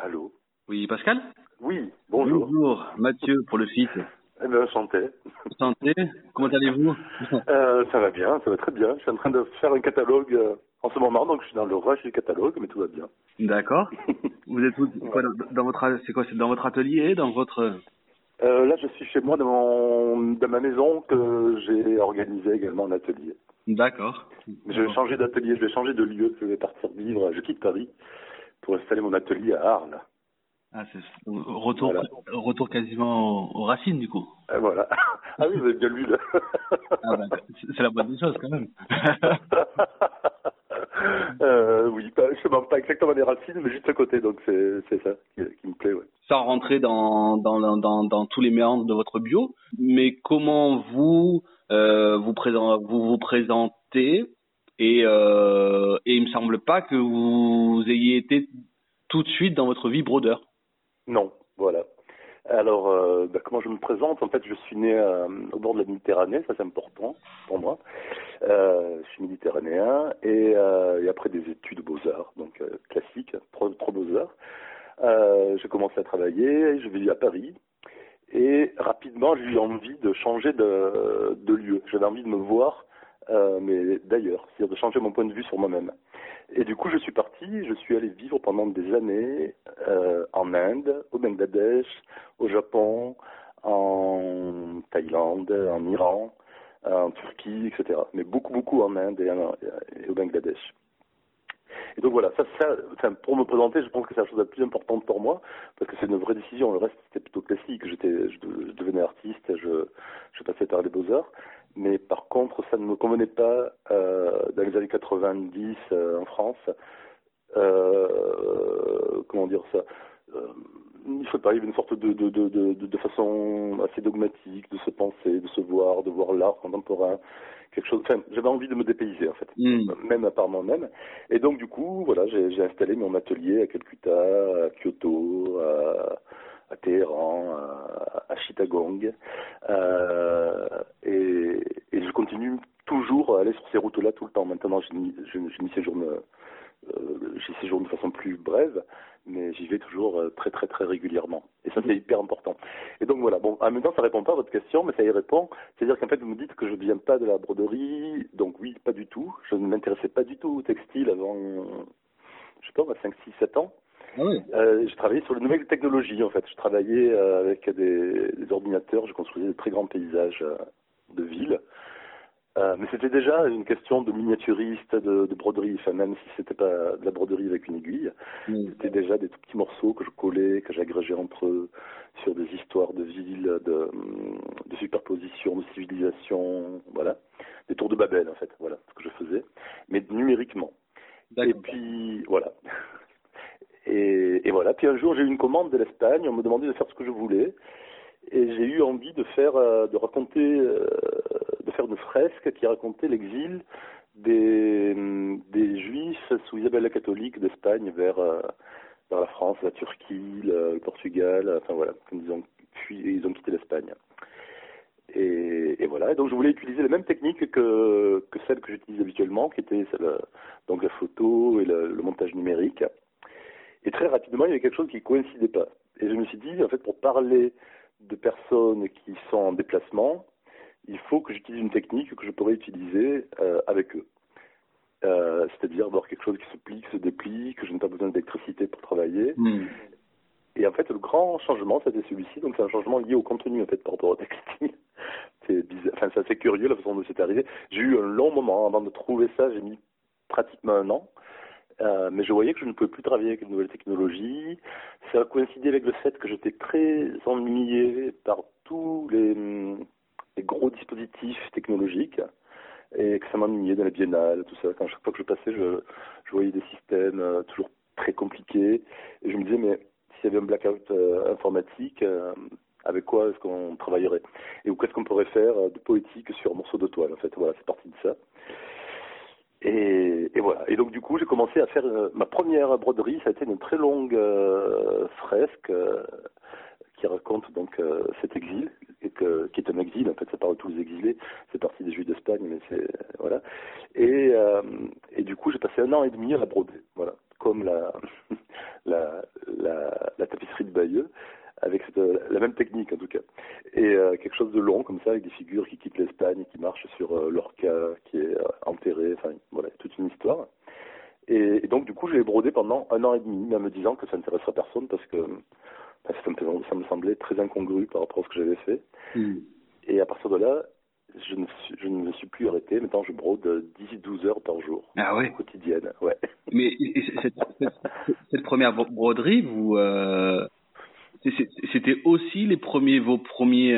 Allô? Oui, Pascal? Oui, bonjour. Bonjour, Mathieu pour le site. Eh bien, enchanté. Santé, comment allez-vous? Ça va bien, ça va très bien. Je suis en train de faire un catalogue en ce moment, donc je suis dans le rush du catalogue, mais tout va bien. D'accord. Vous êtes où, quoi, Voilà. dans votre, c'est quoi, c'est dans votre atelier, dans votre... Là, je suis chez moi dans ma maison que j'ai organisé également un atelier. D'accord. Mais je vais changer d'atelier, je vais changer de lieu, je vais partir vivre, je quitte Paris pour installer mon atelier à Arles. Ah, c'est retour, Voilà. retour quasiment aux racines, du coup. Voilà. Ah oui, vous avez bien lu, là. Ah ben, c'est la bonne des choses, quand même. Oui, je ne manque pas exactement les racines, mais juste à côté, donc c'est ça qui me plaît, ouais. Sans rentrer dans tous les méandres de votre bio, mais comment vous, vous présentez et il me semble pas que vous ayez été tout de suite dans votre vie brodeur. Non, voilà. Alors, comment je me présente? En fait, je suis né au bord de la Méditerranée, ça c'est important pour moi. Je suis méditerranéen et après des études beaux-arts, donc classiques, trop beaux-arts. J'ai commencé à travailler, je vis à Paris et rapidement j'ai eu envie de changer de lieu. J'avais envie de me voir, mais d'ailleurs, c'est-à-dire de changer mon point de vue sur moi-même. Et du coup, je suis parti, je suis allé vivre pendant des années en Inde, au Bangladesh, au Japon, en Thaïlande, en Iran, en Turquie, etc. Mais beaucoup en Inde et au Bangladesh. Et donc voilà, pour me présenter, je pense que c'est la chose la plus importante pour moi, parce que c'est une vraie décision. Le reste, c'était plutôt classique. Je devenais artiste, je passais par les beaux-arts. Mais par contre, ça ne me convenait pas dans les années 90 en France. Comment dire ça? Il faut pas, il y avait une sorte de façon assez dogmatique de se penser, de se voir, de voir l'art contemporain, quelque chose. Enfin, j'avais envie de me dépayser en fait, même à part moi-même. Et donc du coup, voilà, j'ai installé mon atelier à Calcutta, à Kyoto, à Téhéran, à Chittagong, et je continue toujours à aller sur ces routes-là tout le temps. Maintenant, je m'y séjourne. J'y séjourne de façon plus brève, mais j'y vais toujours très régulièrement. Et ça, c'est hyper important. Et donc voilà, bon, en même temps, ça répond pas à votre question, mais ça y répond. C'est-à-dire qu'en fait, vous me dites que je viens pas de la broderie, donc oui, pas du tout. Je ne m'intéressais pas du tout au textile avant, je sais pas, 5, 6, 7 ans. Ah oui. Je travaillais sur les nouvelles technologies, en fait. Je travaillais avec des ordinateurs, je construisais de très grands paysages de villes. Mais c'était déjà une question de miniaturiste, de broderie, enfin même si c'était pas de la broderie avec une aiguille, c'était déjà des tout petits morceaux que je collais, que j'agrégeais entre eux, sur des histoires de villes, de superposition, de civilisation, voilà, des tours de Babel en fait, voilà ce que je faisais, mais numériquement. Et puis voilà. Et voilà. Puis un jour j'ai eu une commande de l'Espagne, on me demandait de faire ce que je voulais. Et j'ai eu envie de faire une fresque qui racontait l'exil des Juifs sous Isabelle la catholique d'Espagne vers la France, la Turquie, le Portugal, enfin voilà, ils ont quitté l'Espagne. Et voilà. Et donc je voulais utiliser les mêmes techniques que celles que j'utilise habituellement, qui étaient donc la photo et le montage numérique. Et très rapidement, il y avait quelque chose qui ne coïncidait pas. Et je me suis dit, en fait, pour parler de personnes qui sont en déplacement, il faut que j'utilise une technique que je pourrais utiliser avec eux. C'est-à-dire avoir quelque chose qui se plie, qui se déplie, que je n'ai pas besoin d'électricité pour travailler. Et en fait, le grand changement, c'était celui-ci. Donc, c'est un changement lié au contenu, en fait, par rapport au textile. C'est bizarre. Enfin, c'est assez curieux, la façon dont c'est arrivé. J'ai eu un long moment avant de trouver ça. J'ai mis pratiquement 1 an. Mais je voyais que je ne pouvais plus travailler avec une nouvelle technologie. Ça a coïncidé avec le fait que j'étais très ennuyé par tous les gros dispositifs technologiques et que ça m'ennuyait dans la biennale, tout ça. Quand chaque fois que je passais, je voyais des systèmes toujours très compliqués et je me disais, mais s'il y avait un blackout informatique, avec quoi est-ce qu'on travaillerait? Et ou qu'est-ce qu'on pourrait faire de poétique sur un morceau de toile, en fait. Voilà, c'est parti de ça. Et voilà. Et donc du coup, j'ai commencé à faire ma première broderie. Ça a été une très longue fresque qui raconte donc cet exil, qui est un exil. En fait, ça parle de tous les exilés. C'est parti des Juifs d'Espagne, mais c'est voilà. Et du coup, j'ai passé 1 an et demi à la broder. Voilà, comme la la tapisserie de Bayeux, avec la même technique en tout cas. Et quelque chose de long comme ça, avec des figures qui quittent l'Espagne et qui marchent sur Lorca, qui est enterré, enfin voilà, toute une histoire. Et donc du coup, je l'ai brodé pendant 1 an et demi, en me disant que ça n'intéresserait personne parce que ça me semblait très incongru par rapport à ce que j'avais fait. Et à partir de là, je ne me suis plus arrêté. Maintenant, je brode 10-12 heures par jour. Ah ouais. Quotidienne, ouais. Mais cette première broderie, c'était aussi vos premiers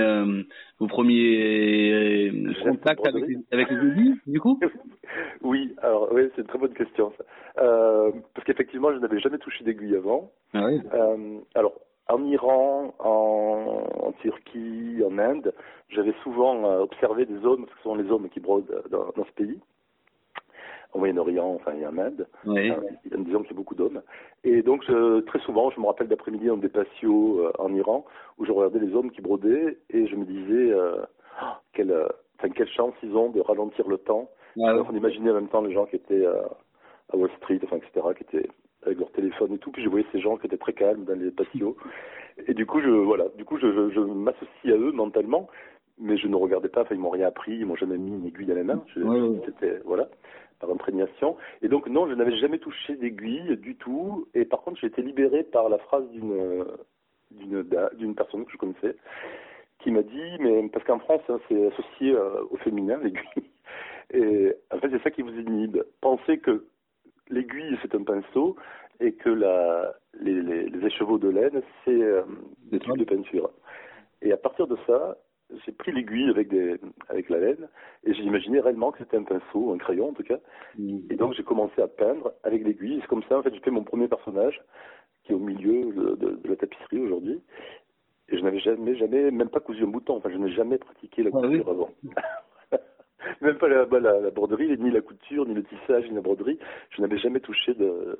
contacts avec les aiguilles, du coup? Oui, alors oui, c'est une très bonne question ça. Parce qu'effectivement, je n'avais jamais touché d'aiguille avant. Ah oui. Alors, en Iran, en Turquie, en Inde, j'avais souvent observé des hommes, parce que ce sont les hommes qui brodent dans ce pays, au Moyen-Orient, enfin, et en Inde. Oui. Disons qu'il y a beaucoup d'hommes. Et donc, très souvent, je me rappelle d'après-midi dans des patios en Iran, où je regardais les hommes qui brodaient, et je me disais, quelle chance ils ont de ralentir le temps. Ah ouais. On imaginait en même temps les gens qui étaient à Wall Street, enfin, etc., qui étaient avec leur téléphone et tout, puis je voyais ces gens qui étaient très calmes dans les patios. Et du coup, je m'associe à eux mentalement, mais je ne regardais pas, enfin, ils m'ont rien appris, ils m'ont jamais mis une aiguille à la main. C'était, voilà, par imprégnation. Et donc, non, je n'avais jamais touché d'aiguille du tout. Et par contre, j'ai été libéré par la phrase d'une personne que je connaissais, qui m'a dit, mais parce qu'en France, hein, c'est associé au féminin, l'aiguille. Et en fait, c'est ça qui vous inhibe. Pensez que l'aiguille, c'est un pinceau, et que les écheveaux de laine, c'est des tubes de peinture. Et à partir de ça, j'ai pris l'aiguille avec la laine, et j'ai imaginé réellement que c'était un pinceau, un crayon en tout cas. Et donc j'ai commencé à peindre avec l'aiguille. C'est comme ça, en fait, j'ai fait mon premier personnage, qui est au milieu de la tapisserie aujourd'hui. Et je n'avais jamais, même pas cousu un bouton. Enfin, je n'ai jamais pratiqué la couture avant. Même pas la broderie, ni la couture, ni le tissage, ni la broderie. Je n'avais jamais touché de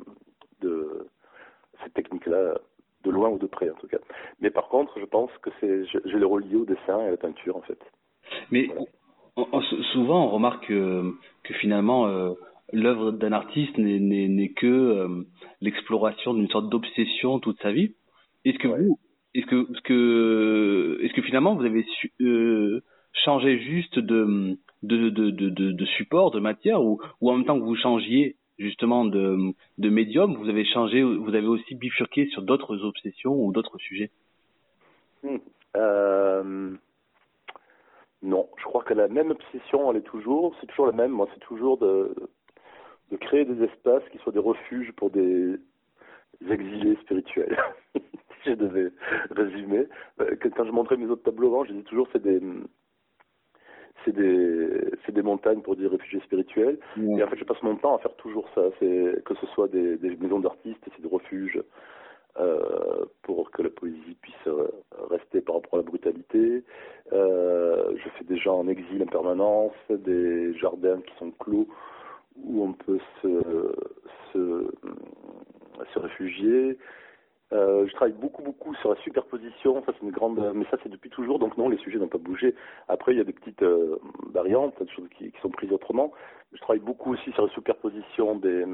cette technique-là, de loin ou de près en tout cas. Mais par contre, je pense que je l'ai relié au dessin et à la peinture en fait. Mais voilà. Souvent, on remarque que finalement, l'œuvre d'un artiste n'est que l'exploration d'une sorte d'obsession toute sa vie. Est-ce que finalement vous avez changé juste de support, de matière, ou en même temps que vous changiez justement de médium, vous avez aussi bifurqué sur d'autres obsessions ou d'autres sujets? Non, je crois que la même obsession, c'est toujours la même. Moi, c'est toujours de créer des espaces qui soient des refuges pour des exilés spirituels. Si je devais résumer. Quand je montrais mes autres tableaux avant, je disais toujours c'est des montagnes pour des réfugiés spirituels. Et en fait, je passe mon temps à faire toujours ça. Que ce soit des maisons d'artistes, c'est des refuges pour que la poésie puisse rester par rapport à la brutalité. Je fais des gens en exil en permanence, des jardins qui sont clos où on peut se réfugier. Je travaille beaucoup sur la superposition. Ça, c'est une grande, mais ça, c'est depuis toujours. Donc non, les sujets n'ont pas bougé. Après, il y a des petites variantes, des choses qui sont prises autrement. Je travaille beaucoup aussi sur la superposition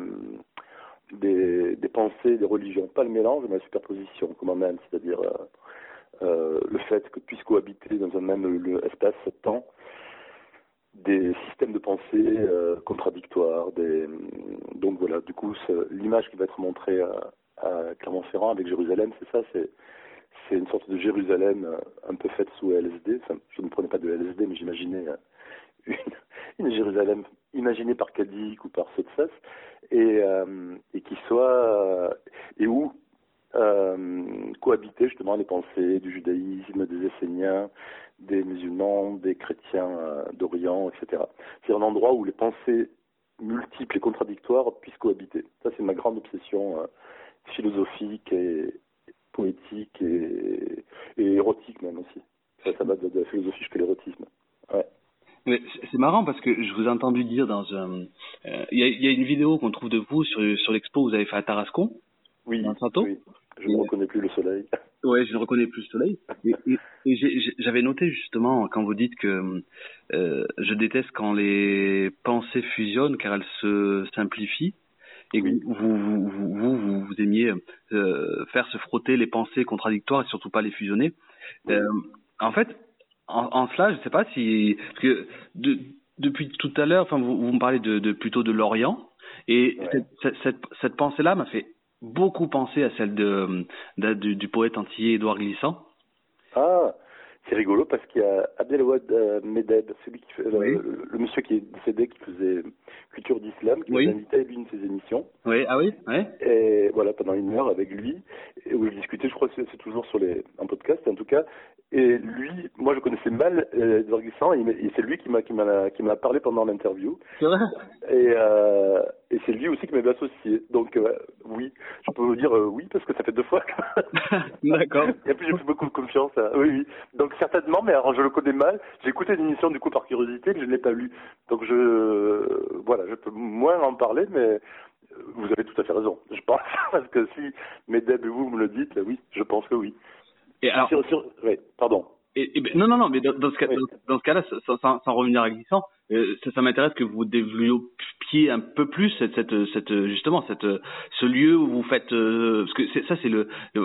des pensées, des religions. Pas le mélange, mais la superposition, comme en Inde, c'est-à-dire le fait que puissent cohabiter dans un même espace-temps des systèmes de pensée contradictoires. Donc voilà, du coup, l'image qui va être montrée à Clermont-Ferrand avec Jérusalem, c'est ça, c'est une sorte de Jérusalem un peu faite sous LSD. Enfin, je ne prenais pas de LSD, mais j'imaginais une Jérusalem imaginée par Cadic ou par Sotsas, et qui soit et où cohabiter justement les pensées du judaïsme, des Esséniens, des musulmans, des chrétiens d'Orient, etc. C'est un endroit où les pensées multiples et contradictoires puissent cohabiter. Ça, c'est ma grande obsession philosophique et poétique et érotique même aussi. Ça va de la philosophie jusqu'à l'érotisme. Ouais. Mais c'est marrant parce que je vous ai entendu dire dans il y a une vidéo qu'on trouve de vous sur l'expo que vous avez fait à Tarascon. Oui, dans Santo. Oui. Je ne reconnais plus le soleil. Ouais, je ne reconnais plus le soleil. Et j'avais noté justement quand vous dites que je déteste quand les pensées fusionnent car elles se simplifient. et que Oui. vous aimiez faire se frotter les pensées contradictoires et surtout pas les fusionner. Oui. En fait, en cela, je sais pas si parce que depuis tout à l'heure, enfin vous me parlez de plutôt de l'Orient et Ouais. cette pensée-là m'a fait beaucoup penser à celle du poète antillais Édouard Glissant. Ah, c'est rigolo parce qu'il y a Abdelwad Medeb, celui qui fait, Oui. le monsieur qui est décédé, qui faisait Culture d'Islam, qui m'avait Oui. invité à l'une de ses émissions. Oui. Ah oui. Ouais. Et voilà, pendant 1 heure avec lui, et où je discutais, je crois que c'est toujours sur un podcast en tout cas. Et lui, moi je connaissais mal Edouard Glissant, et c'est lui qui m'a parlé pendant l'interview. C'est vrai. Et c'est lui aussi qui m'avait associé. Donc oui, je peux vous dire oui parce que ça fait 2 fois. D'accord. Et puis j'ai fait beaucoup de confiance. Oui, oui. Donc certainement, mais alors je le connais mal. J'ai écouté l'émission du coup par curiosité, mais je ne l'ai pas lu. Donc voilà, je peux moins en parler, mais vous avez tout à fait raison. Je pense parce que si Medeb et vous me le dites, oui, je pense que oui. Et alors, Oui, pardon. non, mais dans ce cas, Oui. dans ce cas-là, sans revenir à Glissant, ça m'intéresse que vous développiez un peu plus justement ce lieu où vous faites, parce que ça c'est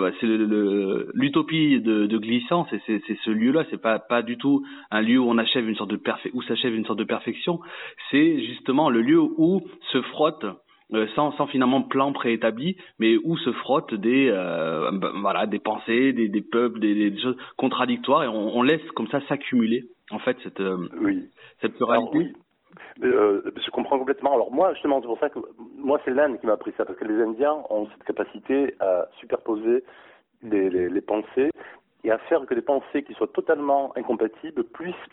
l'utopie de Glissant, c'est ce lieu-là, c'est pas du tout un lieu où on achève une sorte de s'achève une sorte de perfection, c'est justement le lieu où se frottent sans finalement plan préétabli, mais où se frottent des pensées, des peuples, des choses contradictoires, et on laisse comme ça s'accumuler en fait Oui. cette Alors pluralité. oui, je comprends complètement. Alors moi, justement, c'est pour ça que moi, c'est l'Inde qui m'a appris ça, parce que les Indiens ont cette capacité à superposer les pensées et à faire que des pensées qui soient totalement incompatibles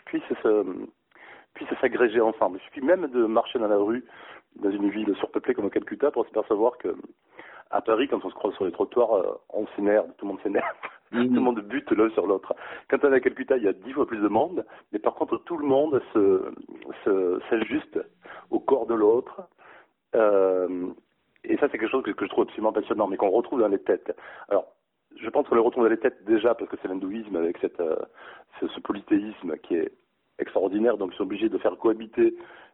puissent s'agréger ensemble. Il suffit même de marcher dans la rue, dans une ville surpeuplée comme Calcutta, pour se percevoir que à Paris, quand on se croise sur les trottoirs, on s'énerve, tout le monde s'énerve. Tout le monde bute l'un sur l'autre. Quand on est à Calcutta, il y a 10 fois plus de monde, mais par contre, tout le monde s'ajuste au corps de l'autre. Et ça, c'est quelque chose que je trouve absolument passionnant, mais qu'on retrouve dans les têtes. Alors, je pense qu'on le retrouve dans les têtes déjà parce que c'est l'hindouisme avec ce polythéisme qui est extraordinaire, donc ils sont obligés de faire cohabiter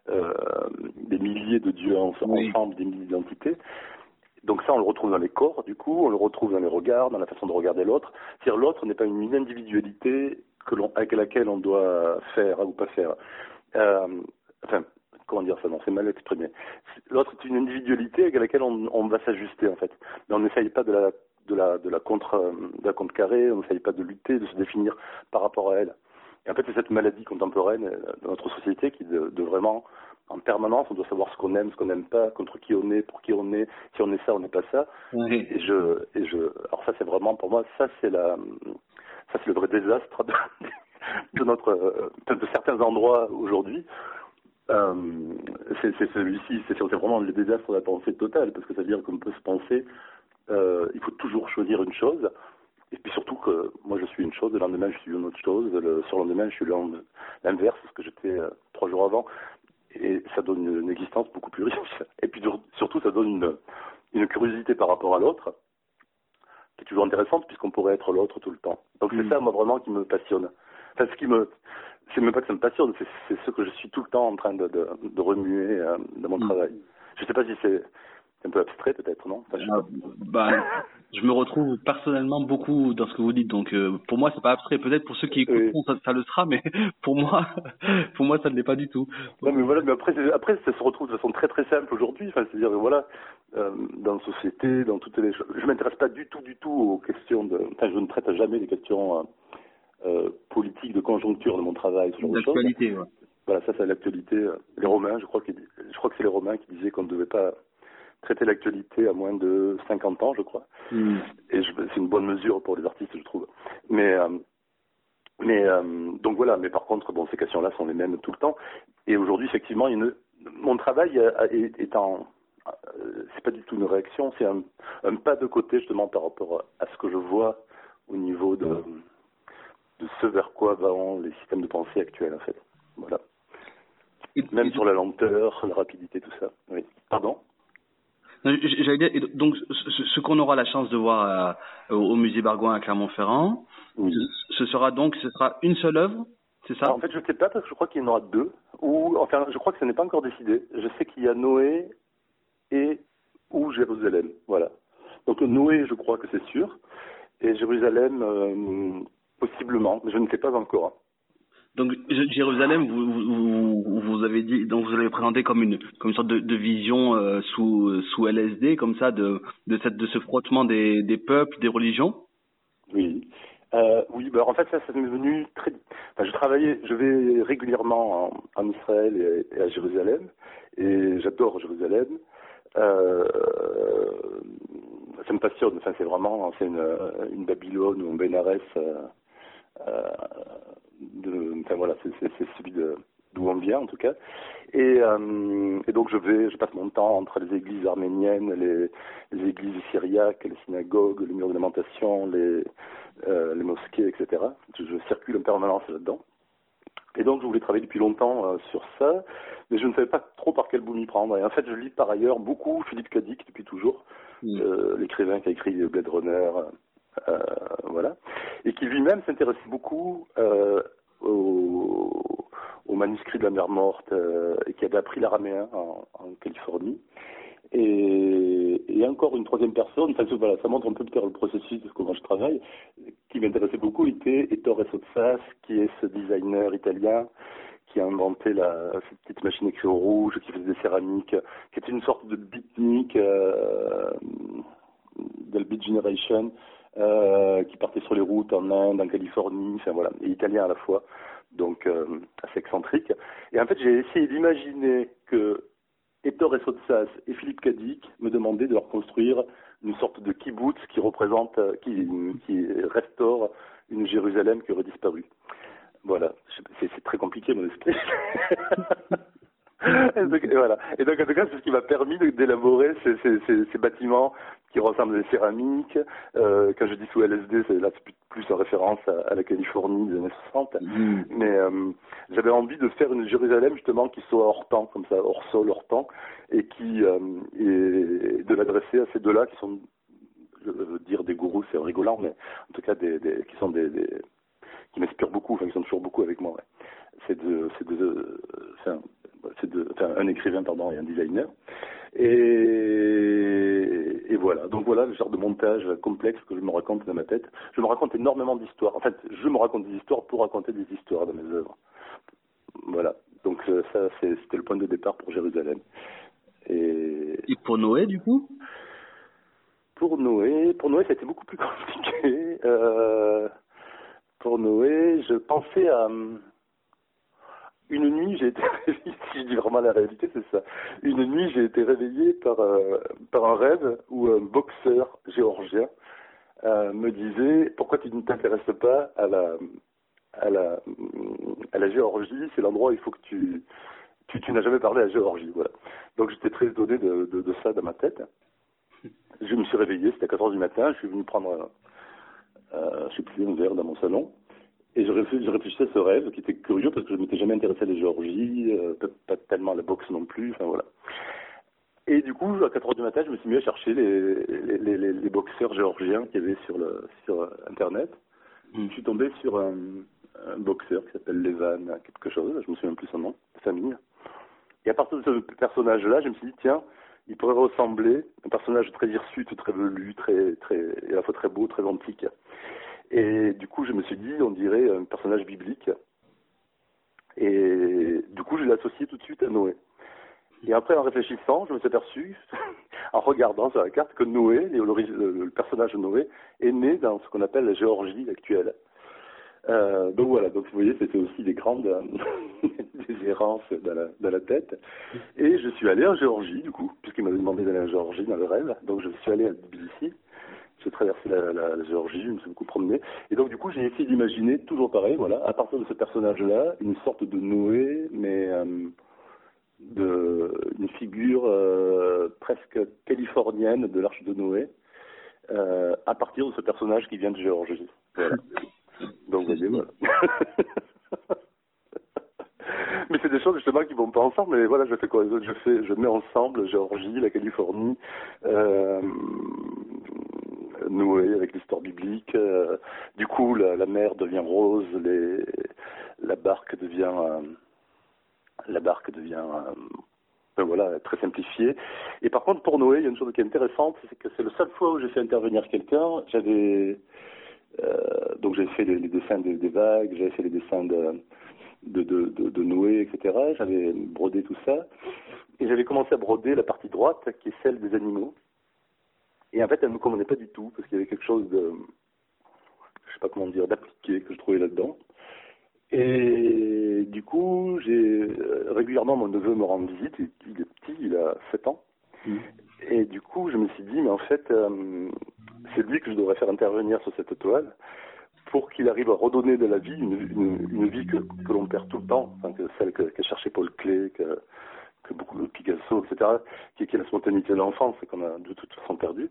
des milliers de dieux ensemble, des milliers d'identités. Donc ça, on le retrouve dans les corps, du coup, on le retrouve dans les regards, dans la façon de regarder l'autre. C'est-à-dire l'autre n'est pas une individualité avec laquelle on doit faire ou pas faire. Enfin, comment dire ça? Non, c'est mal exprimé. L'autre est une individualité avec laquelle on va s'ajuster en fait. Mais on n'essaye pas de la contrecarrer, on n'essaye pas de lutter, de se définir par rapport à elle. Et en fait, c'est cette maladie contemporaine de notre société qui de vraiment en permanence, on doit savoir ce qu'on aime, ce qu'on n'aime pas, contre qui on est, pour qui on est, si on est ça, on n'est pas ça. Oui. Alors ça, c'est vraiment pour moi, ça c'est le vrai désastre de certains endroits aujourd'hui. C'est celui-ci, c'est vraiment le désastre de la pensée totale, parce que ça veut dire qu'on peut se penser, il faut toujours choisir une chose. Et puis surtout que moi je suis une chose, le lendemain je suis une autre chose, le surlendemain je suis l'inverse, ce que j'étais 3 jours avant. Et ça donne une existence beaucoup plus riche. Et puis surtout, ça donne une curiosité par rapport à l'autre, qui est toujours intéressante, puisqu'on pourrait être l'autre tout le temps. Donc c'est ça, moi, vraiment, qui me passionne. Enfin, c'est même pas que ça me passionne, c'est ce que je suis tout le temps en train de remuer dans mon travail. Je sais pas si c'est un peu abstrait, peut-être, non? Enfin, je me retrouve personnellement beaucoup dans ce que vous dites, donc pour moi c'est pas abstrait. Peut-être pour ceux qui écouteront ça le sera, mais pour moi ça ne l'est pas du tout. Non, mais voilà, mais après ça se retrouve de façon très très simple aujourd'hui. Enfin, c'est-à-dire voilà, dans la société, dans toutes les choses. Je m'intéresse pas du tout aux questions enfin, je ne traite jamais les questions politiques de conjoncture de mon travail, ce genre de choses. D'actualité, ouais. Voilà, ça c'est l'actualité. Les Romains, je crois que c'est les Romains qui disaient qu'on ne devait pas traiter l'actualité à moins de 50 ans, je crois. Et c'est une bonne mesure pour les artistes, je trouve. Mais donc voilà, mais par contre, bon, ces questions-là sont les mêmes tout le temps. Et aujourd'hui, effectivement, mon travail est c'est pas du tout une réaction, c'est un pas de côté justement par rapport à ce que je vois au niveau de ce vers quoi vont les systèmes de pensée actuels, en fait. Voilà. Même sur la lenteur, la rapidité, tout ça. Oui. Pardon? J'allais dire, donc ce qu'on aura la chance de voir au musée Bargoin à Clermont-Ferrand, oui. ce sera une seule œuvre, c'est ça? En fait, je ne sais pas parce que je crois qu'il y en aura 2. Enfin, je crois que ce n'est pas encore décidé. Je sais qu'il y a Noé et ou Jérusalem, voilà. Donc Noé, je crois que c'est sûr, et Jérusalem, possiblement, mais je ne sais pas encore. Donc Jérusalem, vous avez dit, donc vous l'avez présenté comme une sorte de vision sous LSD, comme ça, de ce frottement des peuples, des religions. Oui. Oui, bah, en fait, ça m'est venu très. Enfin, je vais régulièrement en Israël et à Jérusalem, et j'adore Jérusalem. Ça me passionne. Enfin, c'est une Babylone ou un Bénarès. Enfin voilà, c'est celui d'où on vient en tout cas. Et donc je passe mon temps entre les églises arméniennes, les églises syriaques, les synagogues, les murs de lamentation, les mosquées, etc. Je circule en permanence là-dedans. Et donc je voulais travailler depuis longtemps sur ça, mais je ne savais pas trop par quel bout m'y prendre. Et en fait, je lis par ailleurs beaucoup Philippe K. Dick depuis toujours, l'écrivain qui a écrit Blade Runner, voilà, et qui lui-même s'intéressait beaucoup au manuscrit de la mer Morte et qui avait appris l'araméen en Californie. Et encore une troisième personne, enfin, voilà, ça montre un peu peut-être le processus de comment je travaille, qui m'intéressait beaucoup, était Ettore Sottsass, qui est ce designer italien qui a inventé cette petite machine écrite au rouge, qui faisait des céramiques, qui était une sorte de beatnik de la Beat Generation, qui partait sur les routes en Inde, en Californie, enfin voilà, et italien à la fois, donc assez excentrique. Et en fait, j'ai essayé d'imaginer que Ettore Sottsass et Philippe K. Dick me demandaient de leur construire une sorte de kibbutz qui représente, qui restaure une Jérusalem qui aurait disparu. Voilà, c'est très compliqué mon esprit. Et voilà. Et donc en tout cas, c'est ce qui m'a permis d'élaborer ces bâtiments qui ressemblent à des céramiques. Quand je dis sous LSD, c'est là plus en référence à la Californie des années 60. Mais j'avais envie de faire une Jérusalem justement qui soit hors temps, comme ça, hors sol, hors temps, et de l'adresser à ces deux-là qui sont, je veux dire des gourous, c'est rigolant, mais en tout cas qui sont qui m'inspirent beaucoup, enfin qui sont toujours beaucoup avec moi. Ouais. C'est un écrivain pardon et un designer. Et voilà. Donc voilà le genre de montage complexe que je me raconte dans ma tête. Je me raconte énormément d'histoires. En fait, je me raconte des histoires pour raconter des histoires dans mes œuvres. Voilà. Donc ça, c'était le point de départ pour Jérusalem. Et pour Noé, du coup? Pour Noé, ça a été beaucoup plus compliqué. Pour Noé, je pensais à... Une nuit, j'ai été réveillé, si je dis vraiment la réalité, c'est ça. Une nuit, j'ai été réveillé par un rêve où un boxeur géorgien me disait « Pourquoi tu ne t'intéresses pas à la Géorgie? C'est l'endroit où il faut que tu n'as jamais parlé à la Géorgie. » Voilà. Donc j'étais très étonné de ça dans ma tête. Je me suis réveillé, c'était à 4h du matin, je suis venu prendre je sais plus, un verre dans mon salon. Et je réfléchissais à ce rêve qui était curieux parce que je ne m'étais jamais intéressé à la Géorgie, pas tellement à la boxe non plus, enfin voilà. Et du coup, à 4h du matin, je me suis mis à chercher les boxeurs géorgiens qu'il y avait sur Internet. Je suis tombé sur un boxeur qui s'appelle Levan, quelque chose, je me souviens plus son nom, de famille. Et à partir de ce personnage-là, je me suis dit, tiens, il pourrait ressembler à un personnage très hirsute, très velu, et à la fois très beau, très antique. Et du coup, je me suis dit, on dirait un personnage biblique. Et du coup, je l'ai associé tout de suite à Noé. Et après, en réfléchissant, je me suis aperçu, en regardant sur la carte, que Noé, le personnage de Noé, est né dans ce qu'on appelle la Géorgie actuelle. Donc voilà, donc vous voyez, c'était aussi des grandes des errances dans la tête. Et je suis allé en Géorgie, du coup, puisqu'il m'avait demandé d'aller en Géorgie dans le rêve. Donc je suis allé à Tbilissi. J'ai traversé la Géorgie, je me suis beaucoup promené. Et donc, du coup, j'ai essayé d'imaginer, toujours pareil, voilà, à partir de ce personnage-là, une sorte de Noé, mais une figure presque californienne de l'Arche de Noé, à partir de ce personnage qui vient de Géorgie. Voilà. Donc, vous voyez, voilà. Mais c'est des choses justement qui vont pas ensemble. Mais voilà, je fais quoi? Je mets ensemble Géorgie, la Californie, Noé avec l'histoire biblique. Du coup, la mer devient rose, la barque devient voilà, très simplifié. Et par contre, pour Noé, il y a une chose qui est intéressante, c'est que c'est la seule fois où j'ai fait intervenir quelqu'un. Donc j'ai fait les dessins des vagues, j'avais fait les dessins de Noé, etc. J'avais brodé tout ça. Et j'avais commencé à broder la partie droite, qui est celle des animaux. Et en fait, elle ne me convenait pas du tout, parce qu'il y avait quelque chose je sais pas comment dire, d'appliqué que je trouvais là-dedans. Et du coup, régulièrement, mon neveu me rend visite, il est petit, il a 7 ans. Et du coup, je me suis dit, mais en fait, c'est lui que je devrais faire intervenir sur cette toile pour qu'il arrive à redonner de la vie, une vie que l'on perd tout le temps, enfin, que celle qu'a cherché Paul Klee, que beaucoup de Picasso, etc., qui est la spontanéité de l'enfance, qu'on a de toute façon perdu.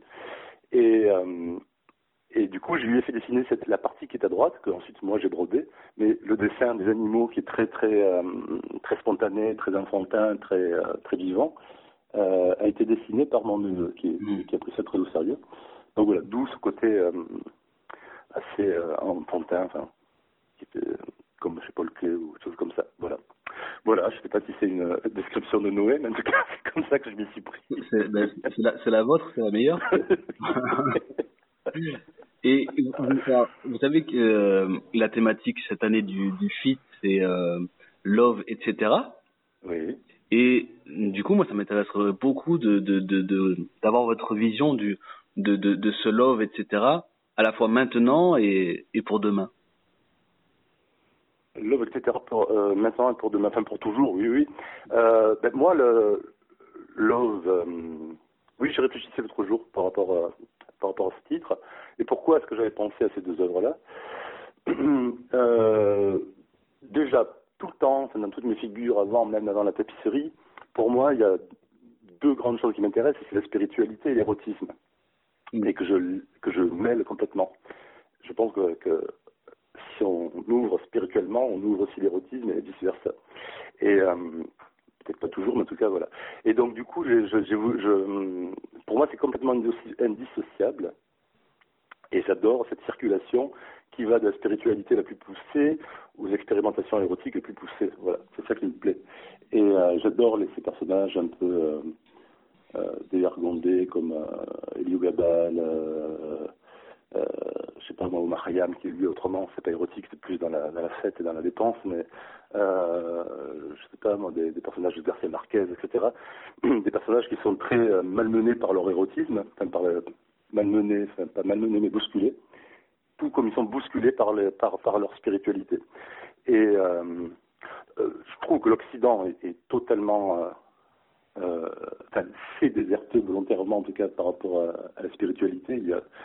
Et du coup, je lui ai fait dessiner la partie qui est à droite, que ensuite moi j'ai brodé, mais le dessin des animaux qui est très très spontané, très enfantin, très vivant, a été dessiné par mon neveu, qui a pris ça très au sérieux. Donc voilà, d'où ce côté assez enfantin, enfin, qui était comme chez Paul Klee ou quelque chose comme ça. Voilà. Voilà, je ne sais pas si c'est une description de Noé, mais en tout cas, c'est comme ça que je m'y suis pris. C'est la vôtre, c'est la meilleure. Et vous savez que la thématique cette année du FIT, c'est love, etc. Oui. Et du coup, moi, ça m'intéresserait beaucoup d'avoir votre vision de ce love, etc. à la fois maintenant et pour demain. Love, etc. pour maintenant et pour demain, enfin pour toujours, oui, oui. Moi, le love, oui, j'y réfléchissais l'autre jour par rapport à ce titre. Et pourquoi est-ce que j'avais pensé à ces deux œuvres-là? Déjà, tout le temps, dans toutes mes figures, même avant la tapisserie, pour moi, il y a deux grandes choses qui m'intéressent, c'est la spiritualité et l'érotisme. Et que je mêle complètement. Je pense que si on ouvre spirituellement, on ouvre aussi l'érotisme et vice-versa. Et peut-être pas toujours, mais en tout cas, voilà. Et donc, du coup, pour moi, c'est complètement indissociable. Et j'adore cette circulation qui va de la spiritualité la plus poussée aux expérimentations érotiques les plus poussées. Voilà, c'est ça qui me plaît. Et j'adore ces personnages un peu dévergondés comme Eliou Gabal, je sais pas moi, Omar Khayyam, qui lui autrement, c'est pas érotique, c'est plus dans la fête et dans la dépense, mais je sais pas moi, des personnages de Garcia Marquez, etc. Des personnages qui sont très malmenés par leur érotisme, enfin pas malmenés, mais bousculés, tout comme ils sont bousculés par leur spiritualité. Et je trouve que l'Occident est totalement c'est déserté volontairement, en tout cas par rapport à la spiritualité.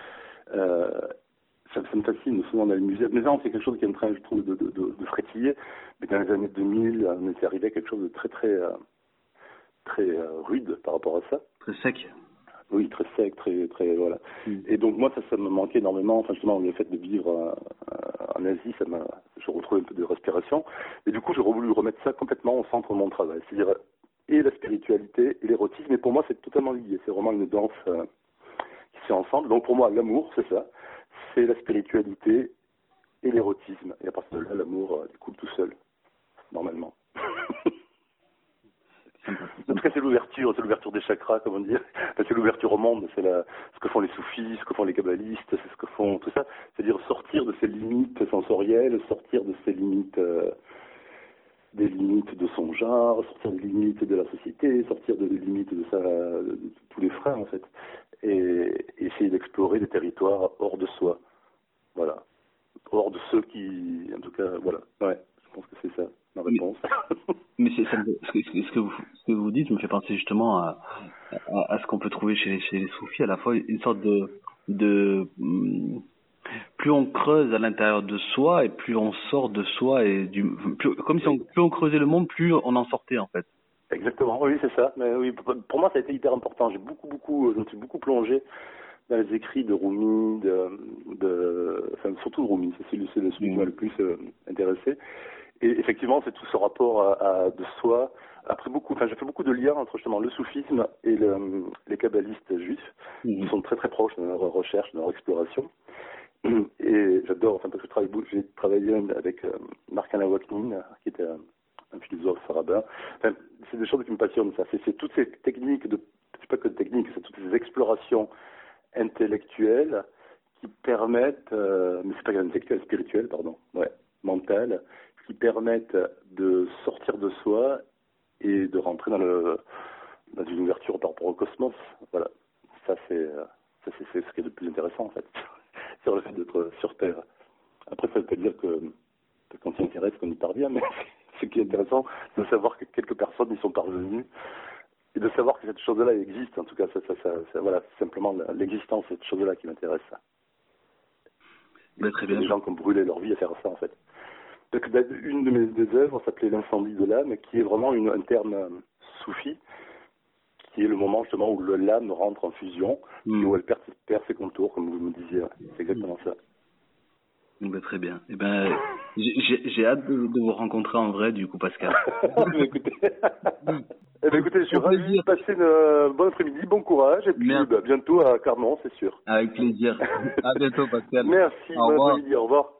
Ça me fascine souvent dans les musées. Mais là, c'est quelque chose qui est en train, je trouve, de frétiller. Mais dans les années 2000, on était arrivé à quelque chose de très rude par rapport à ça. Très sec. Oui, très sec, très voilà. Et donc moi, ça me manquait énormément. Enfin, justement, le fait de vivre en Asie, je retrouvais un peu de respiration. Et du coup, j'ai voulu remettre ça complètement au centre de mon travail. C'est-à-dire, et la spiritualité et l'érotisme. Et pour moi, c'est totalement lié. C'est vraiment une danse qui se fait ensemble. Donc pour moi, l'amour, c'est ça. C'est la spiritualité et l'érotisme. Et à partir de là, l'amour découle tout seul, normalement. En tout cas, c'est l'ouverture des chakras, comme on dit. Enfin, c'est l'ouverture au monde, c'est ce que font les soufis, ce que font les kabbalistes, c'est ce que font tout ça. C'est-à-dire sortir de ces limites sensorielles, sortir de ces limites, des limites de son genre, sortir des limites de la société, sortir des limites de tous les freins, en fait. Et essayer d'explorer des territoires hors de soi. Voilà. Hors de ceux qui, en tout cas, voilà. Ouais, je pense que c'est ça, ma réponse. Mais ce que vous dites me fait penser justement à ce qu'on peut trouver chez les soufis, à la fois une sorte de plus on creuse à l'intérieur de soi et plus on sort de soi et comme si plus on creusait le monde, plus on en sortait en fait. Exactement, oui, c'est ça. Mais oui, pour moi, ça a été hyper important. Je me suis beaucoup plongé dans les écrits de Rumi, enfin, surtout Rumi, c'est celui qui m'a le plus intéressé. Et effectivement, c'est tout ce rapport de soi. Après j'ai fait beaucoup de liens entre justement le soufisme et les kabbalistes juifs, qui sont très très proches dans leur recherche, dans leur exploration. Et j'adore, parce que j'ai travaillé avec Marc-Alain Waknin, qui était un philosophe rabbin. Enfin, c'est des choses qui me passionnent, ça. C'est toutes ces techniques, c'est pas que des techniques, c'est toutes ces explorations intellectuelles qui permettent, mais c'est pas intellectuelles, spirituelles, pardon, ouais, mentales, qui permettent de sortir de soi et de rentrer dans une ouverture par rapport au cosmos. Voilà. Ça, c'est ce qui est le plus intéressant, en fait, sur le fait d'être sur Terre. Après, ça veut pas dire que quand on s'y intéresse, qu'on y parvient, mais ce qui est intéressant, c'est de savoir que quelques personnes y sont parvenues et de savoir que cette chose-là existe. En tout cas, voilà, c'est simplement l'existence de cette chose-là qui m'intéresse. Très bien. Des gens qui ont brûlé leur vie à faire ça, en fait. Donc, une de mes œuvres s'appelait L'incendie de l'âme, qui est vraiment un terme soufi, qui est le moment justement où l'âme rentre en fusion, et où elle perd ses contours, comme vous me disiez. C'est exactement ça. Très bien. J'ai hâte de vous rencontrer en vrai, du coup, Pascal. Écoutez, je suis ravi de passer une bonne après-midi, bon courage, et puis bientôt à Carmont, c'est sûr. Avec plaisir. À bientôt, Pascal. Merci, bon après-midi, au revoir.